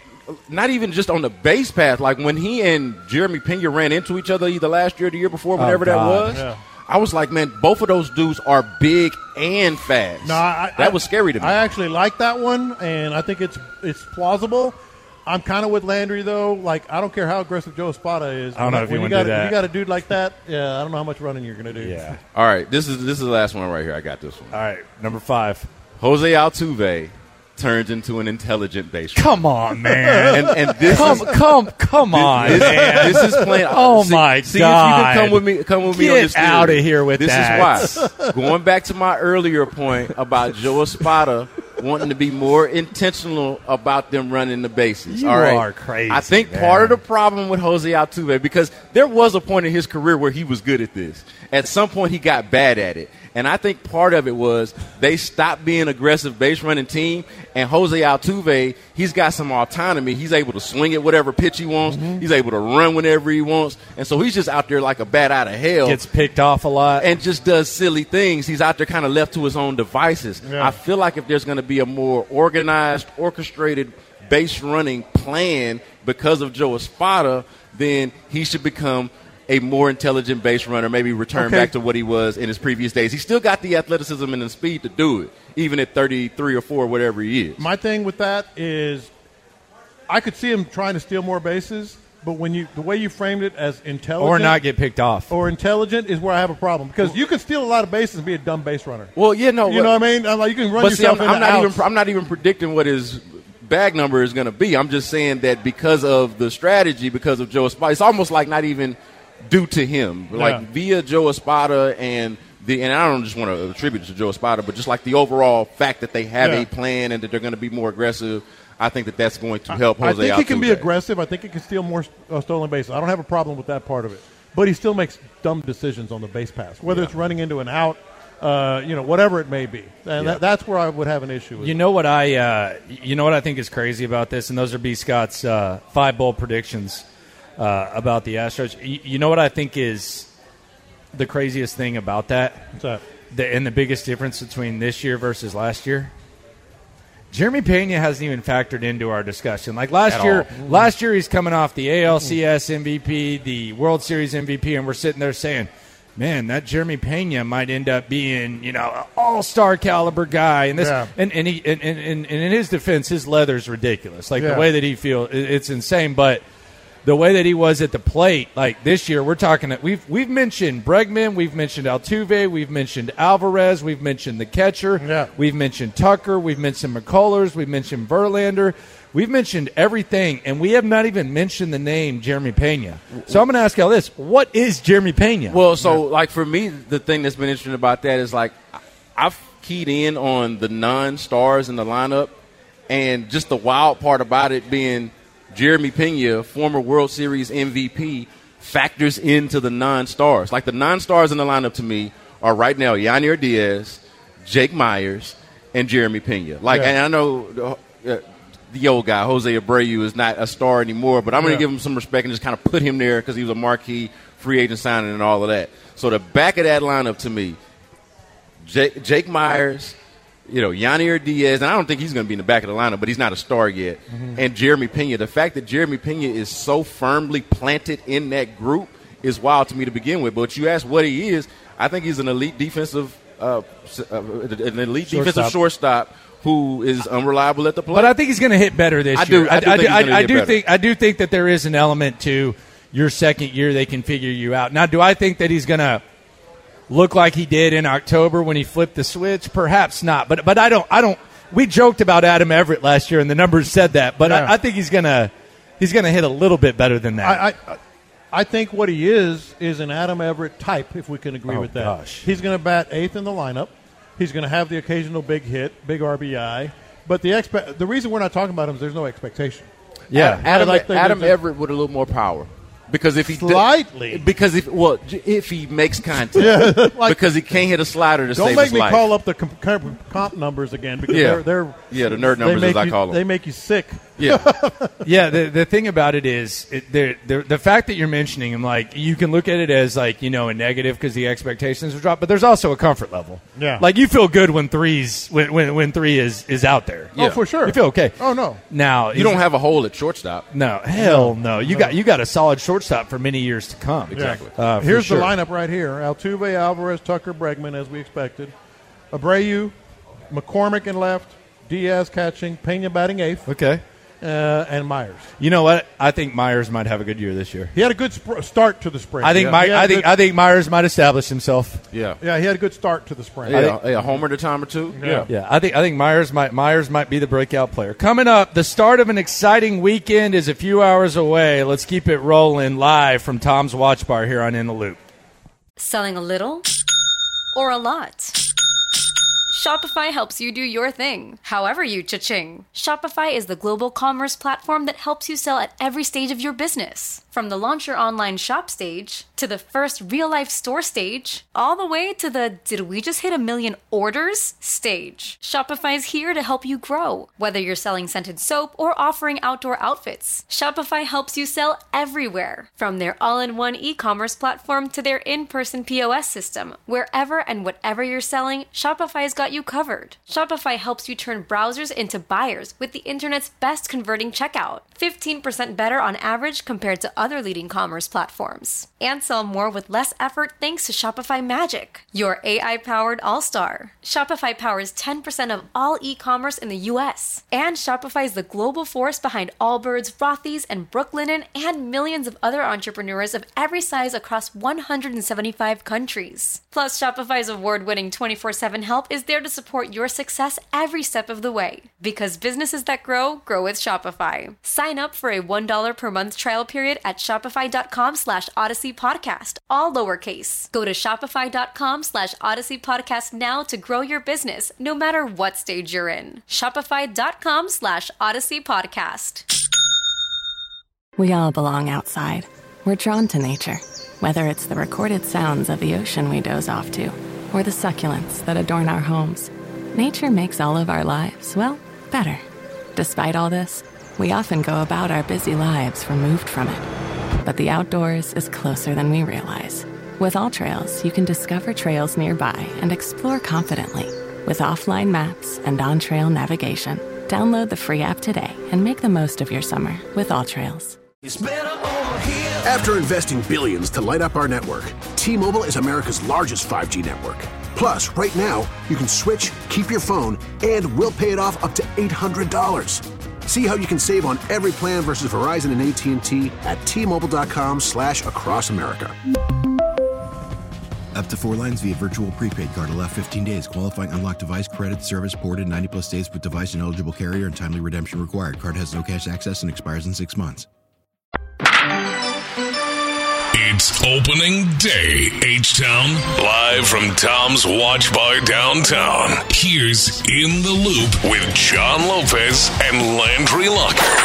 not even just on the base path. Like when he and Jeremy Pena ran into each other either last year or the year before, whatever that was. Yeah. I was like, man, both of those dudes are big and fast. No, that was scary to me. I actually like that one, and I think it's plausible. I'm kind of with Landry, though. Like, I don't care how aggressive Joe Espada is. I don't know if you want to do that. When you got a dude like that, I don't know how much running you're going to do. Yeah. All right, this is the last one right here. I got this one. All right, number 5. Jose Altuve turns into an intelligent base runner. Come on, man. and this come on, man. This is playing. My see God. if you can come with me Get on this theory. out of here with that. This is why. Going back to my earlier point about Joe Espada wanting to be more intentional about them running the bases. You all right? are crazy. I think part of the problem with Jose Altuve, because there was a point in his career where he was good at this. At some point, he got bad at it. And I think part of it was they stopped being aggressive base running team. And Jose Altuve, he's got some autonomy. He's able to swing at whatever pitch he wants. Mm-hmm. He's able to run whenever he wants. And so he's just out there like a bat out of hell. Gets picked off a lot. And just does silly things. He's out there kind of left to his own devices. Yeah. I feel like if there's going to be a more organized, orchestrated base running plan because of Joe Espada, then he should become a more intelligent base runner, maybe return back to what he was in his previous days. He's still got the athleticism and the speed to do it, even at 33 or 4, whatever he is. My thing with that is I could see him trying to steal more bases, but the way you framed it as intelligent. Or not get picked off. Or intelligent is where I have a problem. Because you can steal a lot of bases and be a dumb base runner. Well, yeah, no. You know what I mean? I'm like, you can run yourself into outs. I'm not even predicting what his bag number is going to be. I'm just saying that because of the strategy, because of Joe Espada, it's almost like not even due to him. Like via Joe Espada and I don't just want to attribute it to Joe Espada, but just like the overall fact that they have a plan and that they're going to be more aggressive, I think that that's going to help Jose Altuve. I think he can be aggressive. I think he can steal more stolen bases. I don't have a problem with that part of it. But he still makes dumb decisions on the base pass, whether it's running into an out, whatever it may be. And that's where I would have an issue with it. You know what I think is crazy about this, and those are B. Scott's 5 bold predictions about the Astros. You know what I think is the craziest thing about that? What's that? And the biggest difference between this year versus last year? Jeremy Pena hasn't even factored into our discussion. Like last year he's coming off the ALCS MVP, the World Series MVP, and we're sitting there saying, man, that Jeremy Pena might end up being, an all-star caliber guy. And this, and in his defense, his leather's ridiculous. Like the way that he feels, it's insane. But the way that he was at the plate, like this year, we're talking that we've mentioned Bregman, we've mentioned Altuve, we've mentioned Alvarez, we've mentioned the catcher, we've mentioned Tucker, we've mentioned McCullers, we've mentioned Verlander, we've mentioned everything, and we have not even mentioned the name Jeremy Pena. So I'm going to ask y'all this: what is Jeremy Pena? Well, so like for me, the thing that's been interesting about that is like I've keyed in on the non-stars in the lineup, and just the wild part about it being Jeremy Pena, former World Series MVP, factors into the non-stars. Like the non-stars in the lineup to me are right now Yanier Diaz, Jake Myers, and Jeremy Pena. And I know the old guy, Jose Abreu, is not a star anymore, but I'm going to give him some respect and just kind of put him there because he was a marquee free agent signing and all of that. So the back of that lineup to me, Jake Myers, Yanier Diaz, and I don't think he's going to be in the back of the lineup, but he's not a star yet. Mm-hmm. And Jeremy Pena, the fact that Jeremy Pena is so firmly planted in that group is wild to me to begin with. But you ask what he is, I think he's an elite defensive shortstop who is unreliable at the plate. But I think he's going to hit better this year. I do think that there is an element to your second year they can figure you out. Now, do I think that he's going to look like he did in October when he flipped the switch? Perhaps not. But I don't. We joked about Adam Everett last year, and the numbers said that. But I think he's gonna hit a little bit better than that. I think what he is an Adam Everett type, if we can agree with that. Gosh. He's going to bat 8th in the lineup. He's going to have the occasional big hit, big RBI. But the reason we're not talking about him is there's no expectation. Yeah, Adam Everett with a little more power. Because if he if he makes contact, because he can't hit a slider to save his life. Don't make me call up the comp numbers again because they're the nerd numbers as I call them. They make you sick. Yeah, The thing about it is the fact that you're mentioning him, like you can look at it as like a negative because the expectations are dropped, but there's also a comfort level. Yeah, like you feel good when three is out there. Yeah. Oh, for sure. You feel okay. Oh no. Now you don't have a hole at shortstop. No, hell no. You got a solid shortstop for many years to come. Exactly. Here's the lineup right here: Altuve, Alvarez, Tucker, Bregman, as we expected. Abreu, McCormick in left, Diaz catching, Pena batting 8th. Okay. And Myers. You know what? I think Myers might have a good year this year. He had a good start to the spring. I think Myers might establish himself. Yeah. Yeah, he had a good start to the spring. A homer at a time or two. Yeah. I think Myers might be the breakout player. Coming up, the start of an exciting weekend is a few hours away. Let's keep it rolling live from Tom's Watch Bar here on In the Loop. Selling a little or a lot? Shopify helps you do your thing, however you cha-ching. Shopify is the global commerce platform that helps you sell at every stage of your business. From the launch your online shop stage, to the first real-life store stage, all the way to the did we just hit 1 million orders stage. Shopify is here to help you grow. Whether you're selling scented soap or offering outdoor outfits, Shopify helps you sell everywhere. From their all-in-one e-commerce platform to their in-person POS system, wherever and whatever you're selling, Shopify's got you covered. Shopify helps you turn browsers into buyers with the internet's best converting checkout. 15% better on average compared to other leading commerce platforms. And sell more with less effort thanks to Shopify Magic, your AI-powered all-star. Shopify powers 10% of all e-commerce in the U.S. And Shopify is the global force behind Allbirds, Rothy's, and Brooklinen, and millions of other entrepreneurs of every size across 175 countries. Plus, Shopify's award-winning 24/7 help is there there to support your success every step of the way. Because businesses that grow, grow with Shopify. Sign up for a $1 per month trial period at shopify.com/Odyssey Podcast, all lowercase. Go to shopify.com/Odyssey Podcast now to grow your business, no matter what stage you're in. Shopify.com/Odyssey Podcast. We all belong outside. We're drawn to nature, whether it's the recorded sounds of the ocean we doze off to, or the succulents that adorn our homes. Nature makes all of our lives, well, better. Despite all this, we often go about our busy lives removed from it. But the outdoors is closer than we realize. With AllTrails, you can discover trails nearby and explore confidently. With offline maps and on-trail navigation, download the free app today and make the most of your summer with AllTrails. After investing billions to light up our network, T-Mobile is America's largest 5G network. Plus, right now, you can switch, keep your phone, and we'll pay it off up to $800. See how you can save on every plan versus Verizon and AT&T at T-Mobile.com/across America. Up to 4 lines via virtual prepaid card. Allow 15 days. Qualifying unlocked device credit service ported 90-plus days with device and eligible carrier and timely redemption required. Card has no cash access and expires in 6 months. It's opening day, H-Town. Live from Tom's Watch Bar downtown. Here's In the Loop with John Lopez and Landry Locker.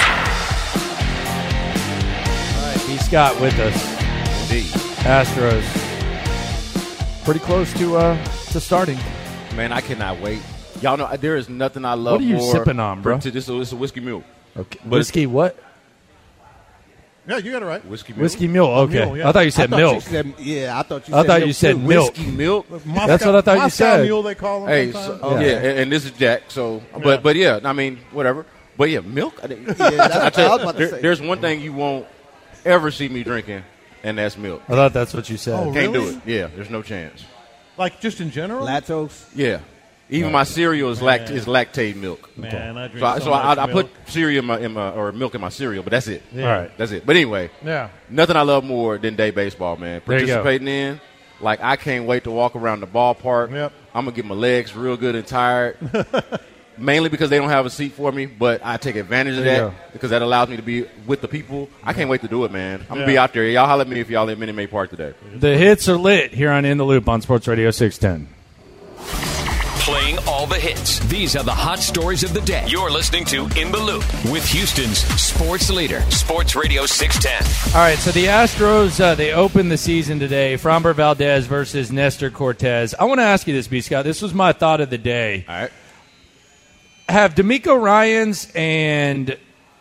All right, B. Scott with us. Indeed. Astros. Pretty close to starting. Man, I cannot wait. Y'all know there is nothing I love more. What are you sipping on, bro? This is a whiskey mule. Okay. Whiskey what? Yeah, you got it right. Whiskey mule. Okay. Mule, yeah. I thought you said milk. I thought you said milk. Whiskey milk. That's what I thought you said. Mule, they call them. Hey, and this is Jack. So, but yeah, I mean, whatever. But yeah, milk. That's what I was about to say. There's one thing you won't ever see me drinking, and that's milk. I thought that's what you said. Oh, Can't really? do it. Yeah, there's no chance. Like just in general? Lactose. Yeah. Even my cereal is lactate milk. Man, I drink so I put cereal in my or milk in my cereal, but that's it. Yeah. All right. That's it. But anyway, nothing I love more than day baseball, man. Participating in, like I can't wait to walk around the ballpark. Yep. I'm going to get my legs real good and tired. Mainly because they don't have a seat for me, but I take advantage of that because that allows me to be with the people. I can't wait to do it, man. I'm going to be out there. Y'all holler at me if y'all in Minute Maid Park today. The hits are lit here on In the Loop on Sports Radio 610. Playing all the hits. These are the hot stories of the day. You're listening to In the Loop with Houston's sports leader, Sports Radio 610. All right, so the Astros, they opened the season today. Framber Valdez versus Nestor Cortez. I want to ask you this, B. Scott. This was my thought of the day. All right. Have D'Amico Ryans and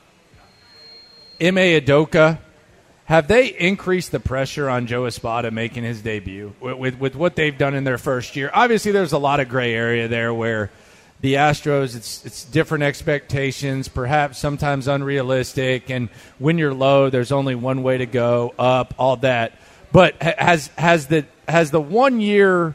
Ime Udoka, have they increased the pressure on Joe Espada making his debut with what they've done in their first year? Obviously, there's a lot of gray area there where the Astros, it's different expectations, perhaps sometimes unrealistic, and when you're low, there's only one way to go, up, all that. But has the 1 year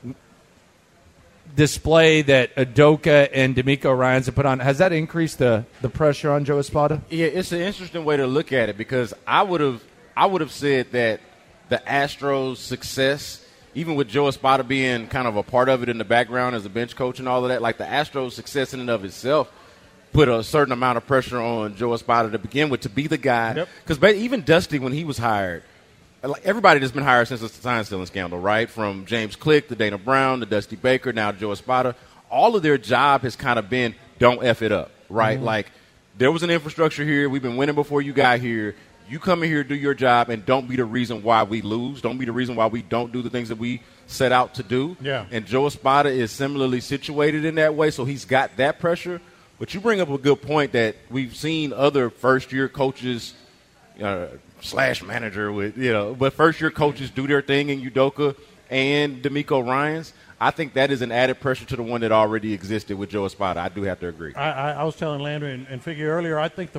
display that Udoka and D'Amico Ryans have put on, has that increased the pressure on Joe Espada? Yeah, it's an interesting way to look at it because I would have said that the Astros' success, even with Joe Espada being kind of a part of it in the background as a bench coach and all of that, like the Astros' success in and of itself put a certain amount of pressure on Joe Espada to begin with, to be the guy. Because even Dusty, when he was hired, like everybody that's been hired since the sign-stealing scandal, right? From James Click to Dana Brown to Dusty Baker, now Joe Espada, all of their job has kind of been don't F it up, right? Mm-hmm. Like there was an infrastructure here. We've been winning before you got here. You come in here, do your job, and don't be the reason why we lose. Don't be the reason why we don't do the things that we set out to do. Yeah. And Joe Espada is similarly situated in that way, so he's got that pressure. But you bring up a good point that we've seen other first-year coaches slash manager with, but first-year coaches do their thing in Udoka and D'Amico Ryans. I think that is an added pressure to the one that already existed with Joe Espada. I do have to agree. I was telling Landry and Figgy earlier, I think the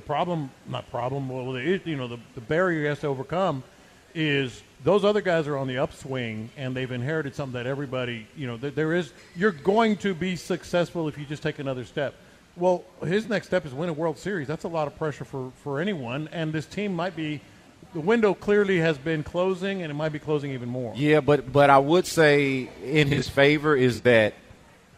barrier he has to overcome is those other guys are on the upswing, and they've inherited something that everybody, you're going to be successful if you just take another step. Well, his next step is win a World Series. That's a lot of pressure for anyone, and this team might be – the window clearly has been closing, and it might be closing even more. Yeah, but I would say in his favor is that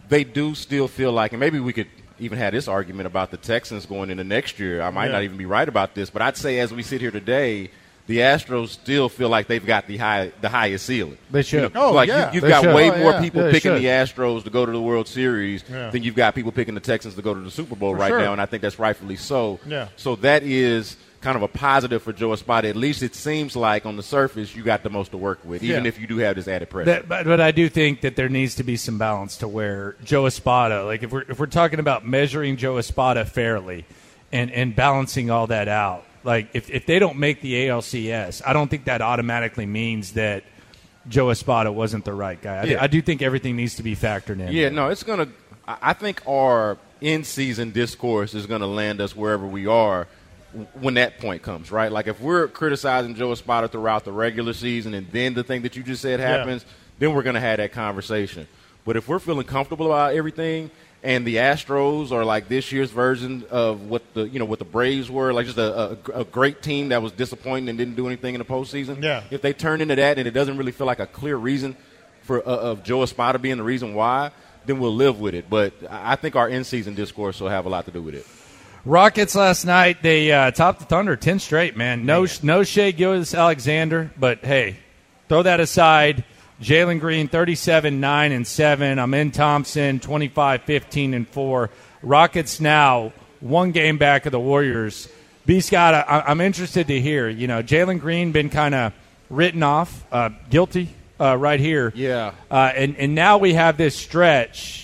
they do still feel like, and maybe we could even have this argument about the Texans going into next year. I might not even be right about this, but I'd say as we sit here today, the Astros still feel like they've got the highest ceiling. They should. You've got way more people picking the Astros to go to the World Series than you've got people picking the Texans to go to the Super Bowl now, and I think that's rightfully so. Yeah. So that is kind of a positive for Joe Espada. At least it seems like on the surface you got the most to work with, even if you do have this added pressure. But I do think that there needs to be some balance to where Joe Espada, like if we're talking about measuring Joe Espada fairly and balancing all that out, like if they don't make the ALCS, I don't think that automatically means that Joe Espada wasn't the right guy. I do think everything needs to be factored in. Yeah, no, it's going to – I think our in-season discourse is going to land us wherever we are when that point comes, right? Like if we're criticizing Joe Espada throughout the regular season and then the thing that you just said happens, then we're going to have that conversation. But if we're feeling comfortable about everything and the Astros are like this year's version of what the Braves were, like just a great team that was disappointing and didn't do anything in the postseason, if they turn into that and it doesn't really feel like a clear reason for of Joe Espada being the reason why, then we'll live with it. But I think our in-season discourse will have a lot to do with it. Rockets last night, they topped the Thunder 10 straight, man. No Shai Gilgeous-Alexander, but, hey, throw that aside. Jalen Green, 37, 9, and 7. Amen Thompson, 25, 15, and 4. Rockets now one game back of the Warriors. B. Scott, I'm interested to hear. Jalen Green been kind of written off, guilty right here. Yeah. And now we have this stretch.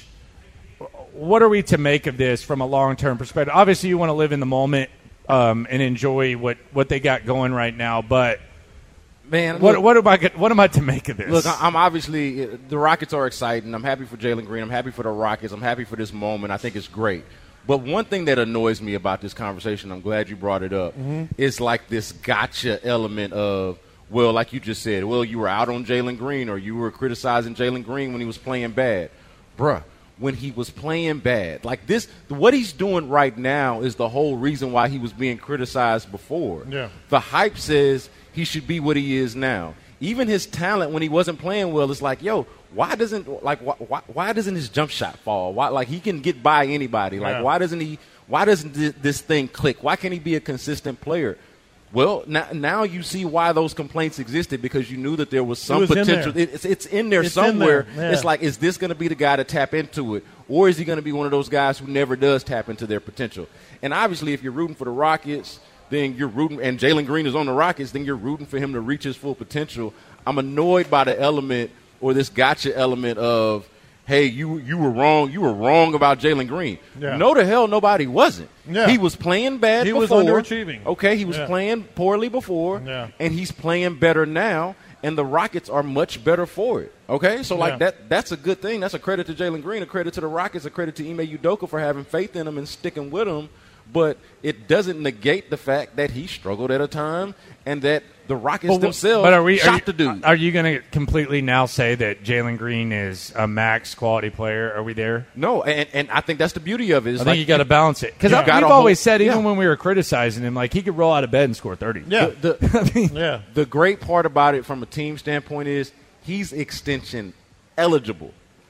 What are we to make of this from a long-term perspective? Obviously, you want to live in the moment and enjoy what they got going right now. But man, what am I to make of this? Look, I'm obviously the Rockets are exciting. I'm happy for Jalen Green. I'm happy for the Rockets. I'm happy for this moment. I think it's great. But one thing that annoys me about this conversation, I'm glad you brought it up, is like this gotcha element of, well, like you just said, well, you were out on Jalen Green or you were criticizing Jalen Green when he was playing bad. Bruh. When he was playing bad. Like this, what he's doing right now is the whole reason why he was being criticized before. Yeah. The hype says he should be what he is now. Even his talent when he wasn't playing well is like, yo, why doesn't his jump shot fall? Why, like he can get by anybody. Like why doesn't this thing click? Why can't he be a consistent player? Well, now you see why those complaints existed, because you knew that there was some potential. It's in there somewhere. Yeah. It's like, is this going to be the guy to tap into it, or is he going to be one of those guys who never does tap into their potential? And obviously, if you're rooting for the Rockets, then you're rooting, and Jalen Green is on the Rockets, then you're rooting for him to reach his full potential. I'm annoyed by the element or this gotcha element of, hey, you were wrong. You were wrong about Jalen Green. Yeah. No, the hell nobody wasn't. Yeah. He was playing bad before. He was underachieving. Okay, he was playing poorly before, and he's playing better now, and the Rockets are much better for it. Okay, so that's a good thing. That's a credit to Jalen Green, a credit to the Rockets, a credit to Ime Udoka for having faith in him and sticking with him. But it doesn't negate the fact that he struggled at a time and that the Rockets themselves shot the dude. Are you going to completely now say that Jalen Green is a max quality player? Are we there? No, and I think that's the beauty of it. I think you got to balance it. Because we've always said, even when we were criticizing him, like he could roll out of bed and score 30. Yeah. The great part about it from a team standpoint is he's extension eligible.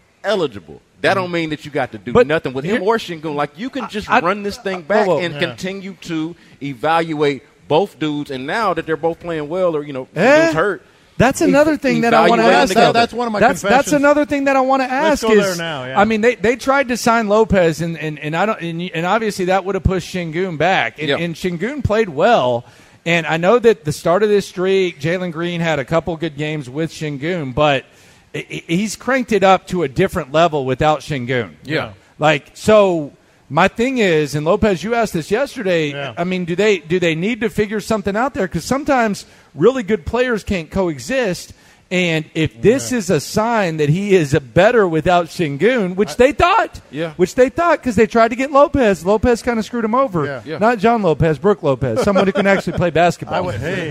That don't mean that you got to do nothing with him or Şengün. Like, you can just run this thing back and continue to evaluate both dudes. And now that they're both playing well, or dudes hurt. That's another thing that I want to ask. That's one of my confessions. That's another thing that I want to ask. Let's go there now. Yeah. I mean, they tried to sign Lopez, and obviously that would have pushed Şengün back. And Şengün played well. And I know that the start of this streak, Jalen Green had a couple good games with Şengün, but he's cranked it up to a different level without Şengün. Yeah. So my thing is, and Lopez, you asked this yesterday, I mean, do they need to figure something out there? Because sometimes really good players can't coexist. And if this is a sign that he is a better without Şengün, which they thought, because they tried to get Lopez. Lopez kind of screwed him over. Yeah. Not John Lopez, Brooke Lopez, someone who can actually play basketball.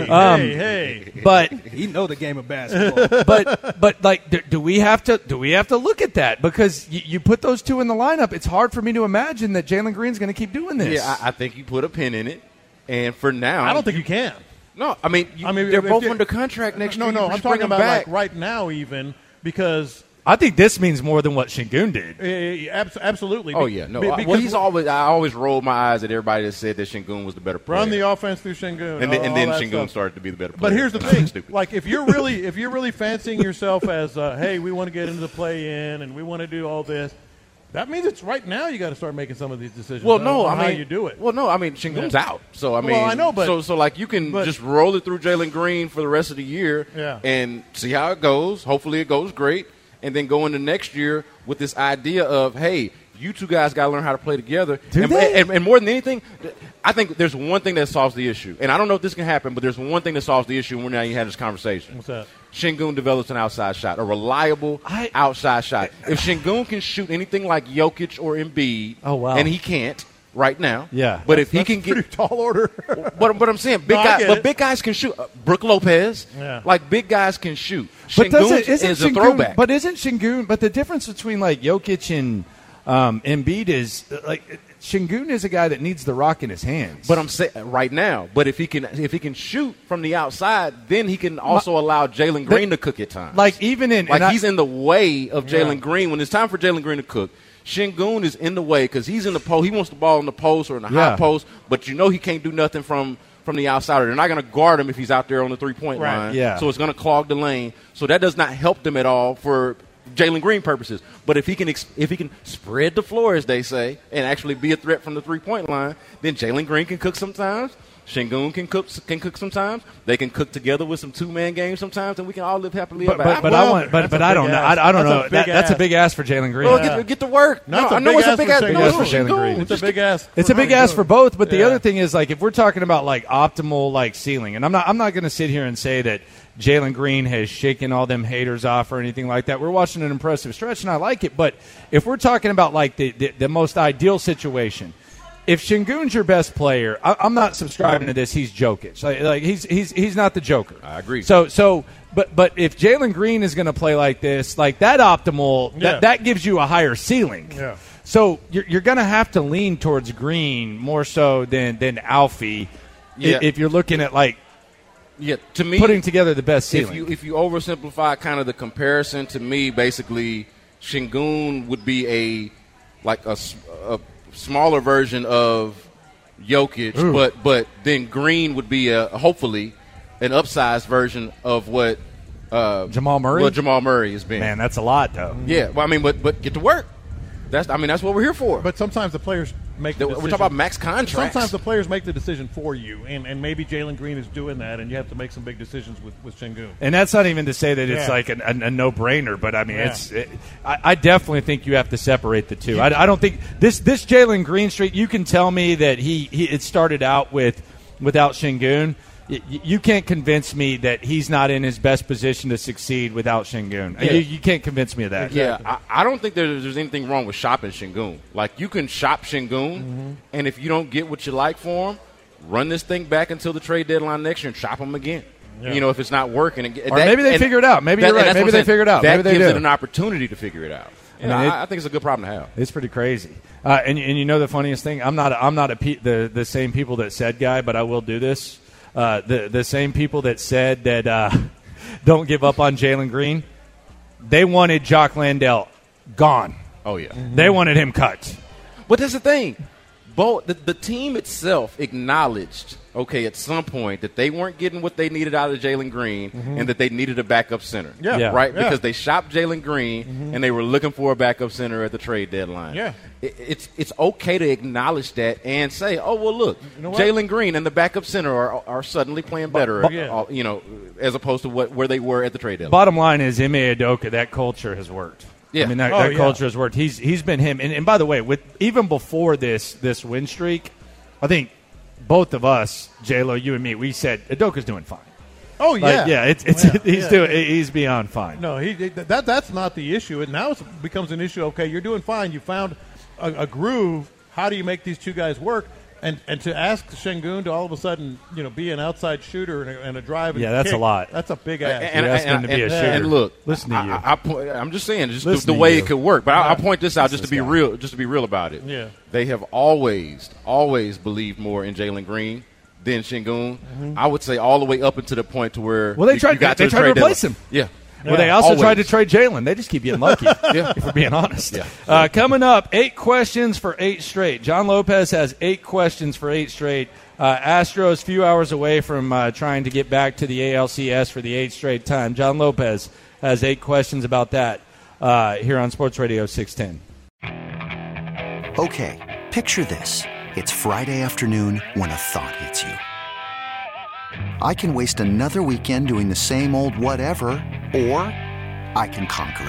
Hey. But he know the game of basketball. but like, do we have to look at that? Because you put those two in the lineup, it's hard for me to imagine that Jalen Green's going to keep doing this. Yeah, I think you put a pin in it. And for now, I don't think you can. No, I mean they're both under contract next year. No, I'm talking about like right now, even because I think this means more than what Şengün did. Absolutely. Oh, yeah. No, I always rolled my eyes at everybody that said that Şengün was the better player. Run the offense through Şengün. And then Şengün started to be the better player. But here's the thing. Like, if you're really fancying yourself as, hey, we want to get into the play-in and we want to do all this, that means it's right now you got to start making some of these decisions. Well, no, how you do it. Well, no, I mean, Şengün's out. So, I mean, well, I know, but so like you can just roll it through Jalen Green for the rest of the year and see how it goes. Hopefully it goes great. And then go into next year with this idea of, hey, you two guys got to learn how to play together. And more than anything, I think there's one thing that solves the issue. And I don't know if this can happen, but there's one thing that solves the issue when now you have this conversation. What's that? Şengün develops an outside shot, a reliable outside shot. If Şengün can shoot anything like Jokic or Embiid, and he can't right now, but if he can get pretty tall order. But I'm saying big guys can shoot. Brook Lopez, like big guys can shoot. But Şengün is a throwback. But isn't Şengün? But the difference between like Jokic and Embiid is like Şengün is a guy that needs the rock in his hands. But I'm saying right now. But if he can shoot from the outside, then he can also allow Jalen Green to cook at times. Like even in he's in the way of Jalen Green when it's time for Jalen Green to cook. Şengün is in the way because he's in the post. He wants the ball in the post or in the high post, but you know he can't do nothing from the outside. They're not going to guard him if he's out there on the three-point line. Yeah. So it's going to clog the lane. So that does not help them at all for Jalen Green purposes. But if he can spread the floor, as they say, and actually be a threat from the three-point line, then Jalen Green can cook sometimes. Şengün can cook sometimes. They can cook together with some two-man games sometimes, and we can all live happily ever after. But I don't know. I don't know. That's a big ask for Jalen Green. Well, get to work. I know it's a big ask for Jalen Green. It's a big ask. It's a big ask for both. But the other thing is, like, if we're talking about like optimal like ceiling, and I'm not going to sit here and say that Jalen Green has shaken all them haters off or anything like that. We're watching an impressive stretch, and I like it. But if we're talking about like the most ideal situation. If Şengün's your best player, I'm not subscribing to this. He's Jokic. Like he's not the Joker. I agree. But if Jalen Green is going to play like this, like that optimal, that gives you a higher ceiling. Yeah. So you're going to have to lean towards Green more so than Alfie if you're looking at like to me putting together the best ceiling. If you oversimplify kind of the comparison, to me basically Şengün would be a smaller version of Jokic, but then Green would be hopefully an upsized version of what Jamal Murray. What Jamal Murray has been. Man, that's a lot though. Yeah, well, I mean, but get to work. That's what we're here for. But sometimes the players make the decision. We're talking about max contracts. Sometimes the players make the decision for you, and maybe Jalen Green is doing that, and you have to make some big decisions with Şengün. And that's not even to say that it's like a no-brainer, but I mean, I definitely think you have to separate the two. I don't think this Jalen Green streak. You can tell me that it started out without Şengün. You can't convince me that he's not in his best position to succeed without Şengün. Yeah. You can't convince me of that. Yeah, I don't think there's anything wrong with shopping Şengün. Like, you can shop Şengün, and if you don't get what you like for him, run this thing back until the trade deadline next year and shop him again. Yeah. You know, if it's not working. Or maybe they figure it out. Maybe you're right. Maybe they figure it out. That maybe they gives do. it an opportunity to figure it out. I think it's a good problem to have. It's pretty crazy. And you know the funniest thing? I'm not the same people that said guy, but I will do this. The same people that said that don't give up on Jalen Green, they wanted Jock Landale gone. Oh, yeah. They wanted him cut. But that's the thing. The team itself acknowledged, at some point that they weren't getting what they needed out of Jalen Green and that they needed a backup center. Yeah. Right? Yeah. Because they shopped Jalen Green and they were looking for a backup center at the trade deadline. Yeah. It's okay to acknowledge that and say, oh, well, look, Jalen Green and the backup center are suddenly playing better, as opposed to where they were at the trade deadline. Bottom line is Ime Udoka, that culture has worked. Yeah. I mean, that culture has worked. He's been him. And by the way, even before this win streak, I think both of us, J-Lo, you and me, we said Udoka's doing fine. Oh, yeah. He's beyond fine. No, that's not the issue. And now it becomes an issue. Okay, you're doing fine. You found a groove. How do you make these two guys work? And to ask Şengün to all of a sudden, be an outside shooter and a drive. Yeah, that's kick, a lot. That's a big ask. You're asking him to be a shooter. And look, listen to you. I'm just saying, just the way it could work. But I'll point this out just to be real about it. Yeah. They have always believed more in Jalen Green than Şengün. I would say all the way up until the point to where they tried to replace him. Yeah. Well, they also tried to trade Jalen. They just keep getting lucky, if we're being honest. Coming up, 8 questions for 8 straight. John Lopez has 8 questions for 8 straight. Astros few hours away from trying to get back to the ALCS for the 8th straight time. John Lopez has 8 questions about that here on Sports Radio 610. Okay, picture this. It's Friday afternoon when a thought hits you. I can waste another weekend doing the same old whatever, or I can conquer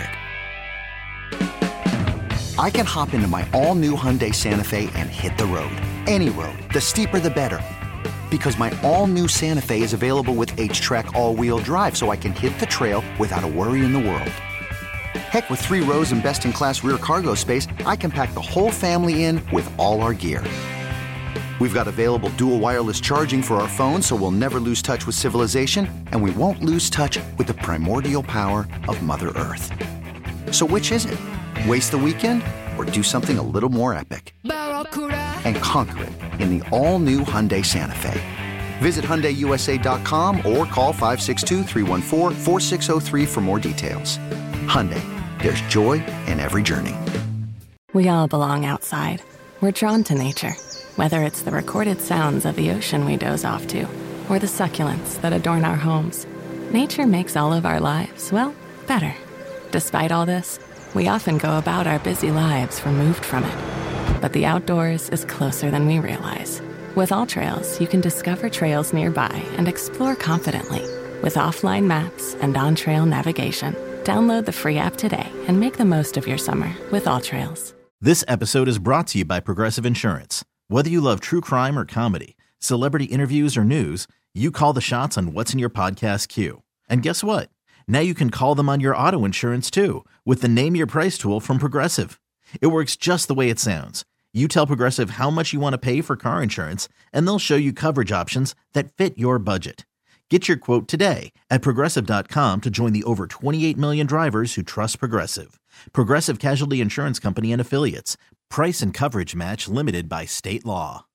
it. I can hop into my all-new Hyundai Santa Fe and hit the road. Any road. The steeper, the better. Because my all-new Santa Fe is available with H-Track all-wheel drive, so I can hit the trail without a worry in the world. Heck, with 3 rows and best-in-class rear cargo space, I can pack the whole family in with all our gear. We've got available dual wireless charging for our phones, so we'll never lose touch with civilization, and we won't lose touch with the primordial power of Mother Earth. So which is it? Waste the weekend or do something a little more epic? And conquer it in the all-new Hyundai Santa Fe. Visit HyundaiUSA.com or call 562-314-4603 for more details. Hyundai, there's joy in every journey. We all belong outside. We're drawn to nature. Whether it's the recorded sounds of the ocean we doze off to, or the succulents that adorn our homes, nature makes all of our lives, well, better. Despite all this, we often go about our busy lives removed from it. But the outdoors is closer than we realize. With AllTrails, you can discover trails nearby and explore confidently. With offline maps and on-trail navigation, download the free app today and make the most of your summer with AllTrails. This episode is brought to you by Progressive Insurance. Whether you love true crime or comedy, celebrity interviews or news, you call the shots on what's in your podcast queue. And guess what? Now you can call them on your auto insurance too with the Name Your Price tool from Progressive. It works just the way it sounds. You tell Progressive how much you want to pay for car insurance, and they'll show you coverage options that fit your budget. Get your quote today at Progressive.com to join the over 28 million drivers who trust Progressive. Progressive Casualty Insurance Company and Affiliates. Price and coverage match limited by state law.